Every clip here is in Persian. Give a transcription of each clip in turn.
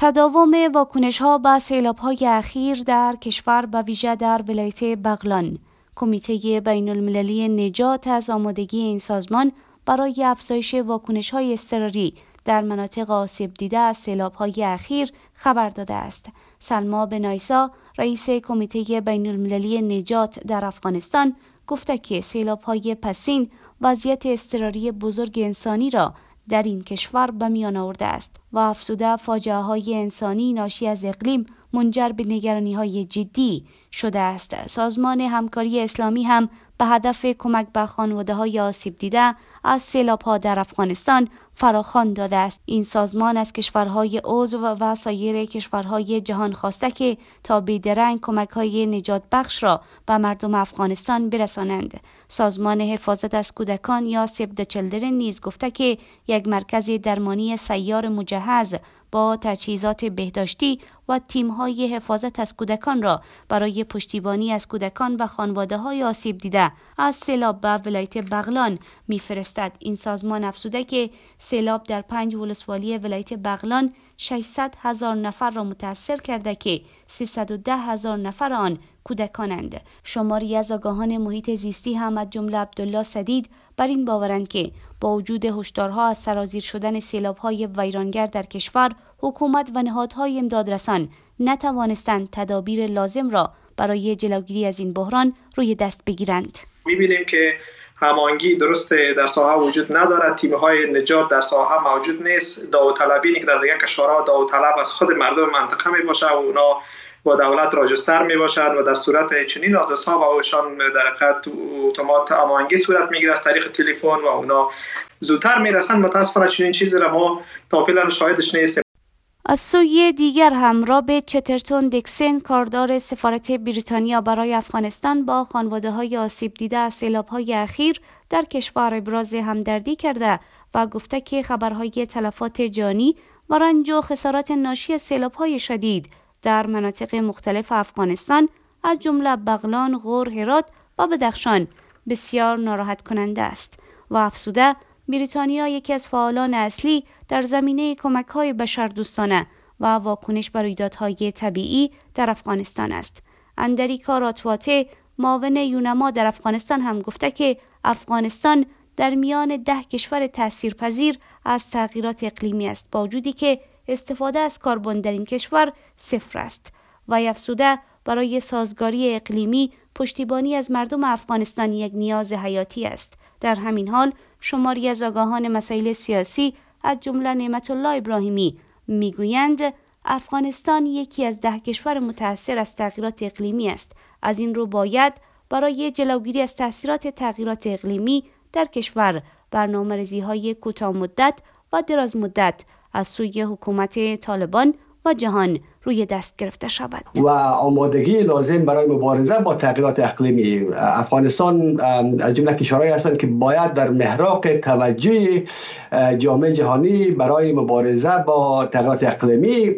تداوم واکنش‌ها به سیلاب‌های اخیر در کشور به ویژه در ولایت بغلان. کمیته بین‌المللی نجات از آمادگی این سازمان برای افزایش واکنش‌های اضطراری در مناطق آسیب دیده از سیلاب‌های اخیر خبر داده است. سلما بنایسا، رئیس کمیته بین‌المللی نجات در افغانستان، گفته که سیلاب‌های پسین وضعیت اضطراری بزرگ انسانی را در این کشور به میان آورده است و افزوده فاجعه‌های انسانی ناشی از اقلیم منجر به نگرانی‌های جدی شده است. سازمان همکاری اسلامی هم به هدف کمک به خانواده‌های آسیب دیده از سیلاب‌ها در افغانستان فراخوان داده است. این سازمان از کشورهای عضو و سایر کشورهای جهان خواسته که تا بیدرنگ کمک‌های نجات بخش را به مردم افغانستان برسانند. سازمان حفاظت از کودکان یا سیو د چیلدرن نیز گفته که یک مرکز درمانی سیار مجهز با تجهیزات بهداشتی و تیم‌های حفاظت از کودکان را برای پشتیبانی از کودکان و خانواده‌های آسیب دیده از سیلاب به ولایت بغلان می‌فرستد. این سازمان افزوده که سیلاب در 5 ولسوالی ولایت بغلان 600,000 نفر را متاثر کرده که 310,000 نفر آن کودکانند. شماری از آگاهان محیط زیستی هم از جمله عبدالله سدید بر این باورند که با وجود هشدارها از سرازیر شدن سیلاب‌های ویرانگر در کشور، حکومت و نهادهای امدادرسان نتوانستند تدابیر لازم را برای جلوگیری از این بحران روی دست بگیرند. می‌بینیم که هماهنگی درست در ساحه وجود ندارد، تیم‌های نجات در ساحه موجود نیست، داوطلبی که در دیگر کشورها داوطلب از خود مردم منطقه میباشه و اونا با دولت راجستر میباشد و در صورت چنین حادثه‌ها با اوشان در حقیقت اتومات هماهنگی صورت میگیره از طریق تلفن و اونا زودتر میرسن. متاسفانه چنین چیزی را ما تا فعلا شاهدش نیستیم. از سوی دیگر هم رابرت چترتون دیکسن، کاردار سفارت بریتانیا برای افغانستان، با خانواده‌های آسیب دیده از سیلاب‌های اخیر در کشور ابراز همدردی کرده و گفته که خبرهای تلفات جانی و رنج و خسارات ناشی از سیلاب‌های شدید در مناطق مختلف افغانستان از جمله بغلان، غور، هرات و بدخشان بسیار ناراحت کننده است و افزوده بریتانیا یکی از فعالان اصلی در زمینه کمک‌های بشردوستانه و واکنش بر رویدادهای طبیعی در افغانستان است. اندریکا راتواته، معاون یونما در افغانستان، هم گفته که افغانستان در میان 10 کشور تاثیرپذیر از تغییرات اقلیمی است، با وجودی که استفاده از کربن در این کشور صفر است. و افزوده برای سازگاری اقلیمی پشتیبانی از مردم افغانستان یک نیاز حیاتی است. در همین حال شماری از آگاهان مسائل سیاسی از جمله نعمت الله ابراهیمی میگویند افغانستان یکی از 10 کشور متأثر از تغییرات اقلیمی است. از این رو باید برای جلوگیری از تأثیرات تغییرات اقلیمی در کشور برنامه‌ریزی‌های کوتاه مدت و دراز مدت از سوی حکومت طالبان و جهان روی دست گرفته شود. و آمادگی لازم برای مبارزه با تغییرات اقلیمی. افغانستان از جمله کشورهایی هستند که باید در محراق توجه جامعه جهانی برای مبارزه با تغییرات اقلیمی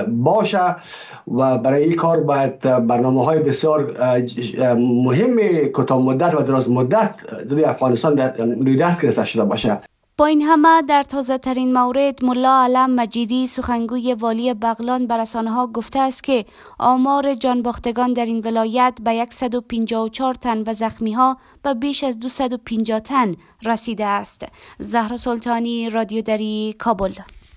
باشه و برای این کار باید برنامه‌های بسیار مهم کوتاه مدت و دراز مدت روی افغانستان روی دست گرفته شده باشه. با این همه در تازه ترین مورد ملا علم مجیدی، سخنگوی والی بغلان، به رسانه‌ها گفته است که آمار جانباختگان در این ولایت به 154 تن و زخمی‌ها به بیش از 250 تن رسیده است. زهرا سلطانی، رادیو دری، کابل.